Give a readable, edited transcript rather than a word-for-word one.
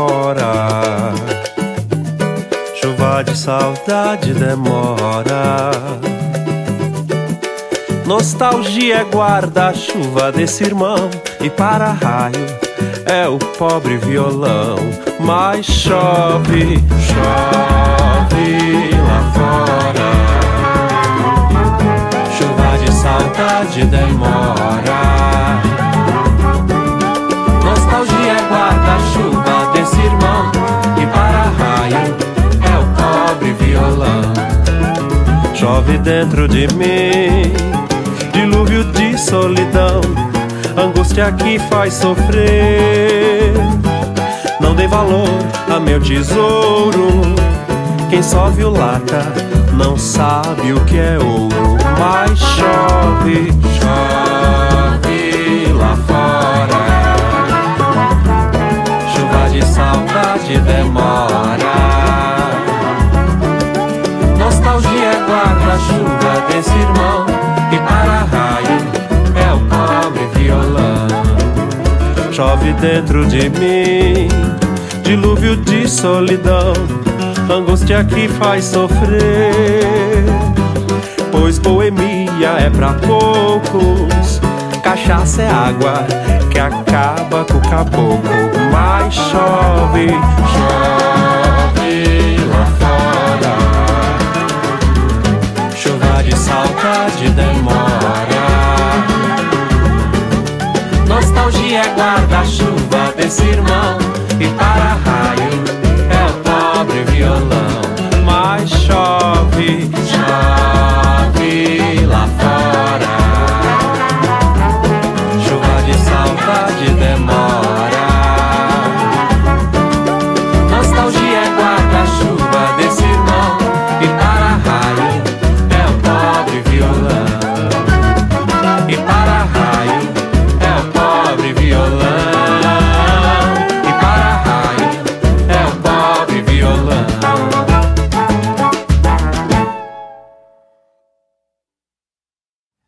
fora. Chuva de saudade demora. Nostalgia é guarda-chuva desse irmão, e para-raio é o pobre violão. Mas chove, chove lá fora. Chuva de saudade demora. Nostalgia é guarda-chuva desse irmão, e para-raio é o pobre violão. Chove dentro de mim, dilúvio de solidão, angústia que faz sofrer. Não dei valor a meu tesouro, quem só viu lata não sabe o que é ouro. Mas chove, chove lá fora. Chuva de saudade demora. Nostalgia é guarda-chuva desse irmão, e para-raio é o pobre violão. Chove dentro de mim, dilúvio de solidão, angústia que faz sofrer. Pois boemia é pra poucos, cachaça é água que acaba com o caboclo. Mas chove, chove lá fora. Chuva de saudade demora. Nostalgia é guarda-chuva desse irmão,